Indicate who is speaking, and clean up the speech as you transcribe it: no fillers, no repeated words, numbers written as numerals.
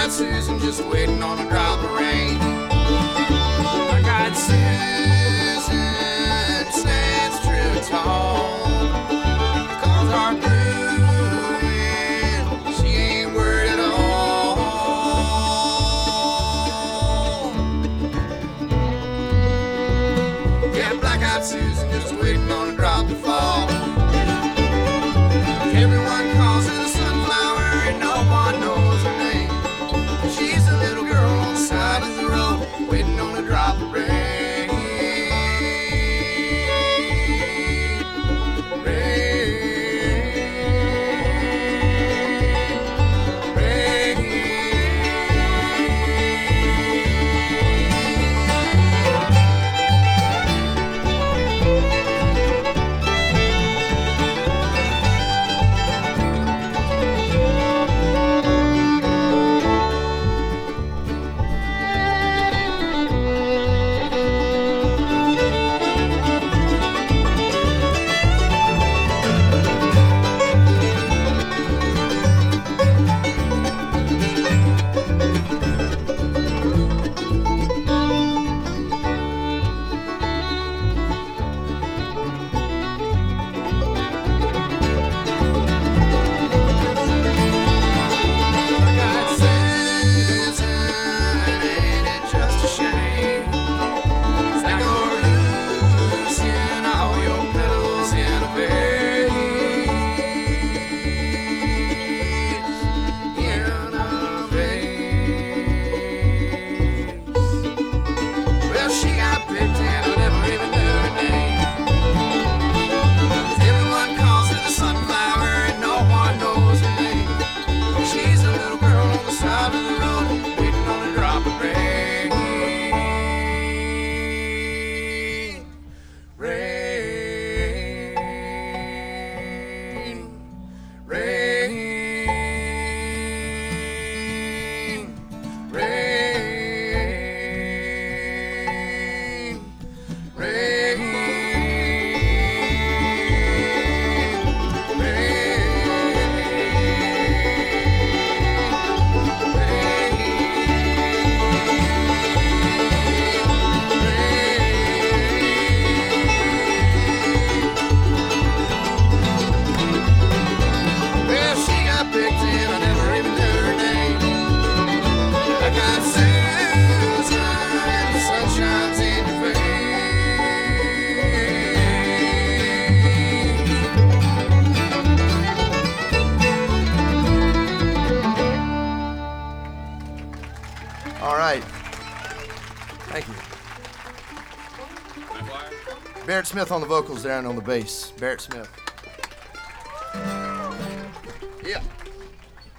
Speaker 1: got Susan just waiting on a drop of rain. I got Susan stands true and tall. Cars are blue and she ain't worried at all. Yeah, black-eyed Susan just waiting on a drop to fall. Everyone calls her the sunflower and no one knows her name. She's a little girl on the side of the road waiting on a drop of rain.
Speaker 2: All right. Thank you. Barrett Smith on the vocals there and on the bass. Barrett Smith. Yeah.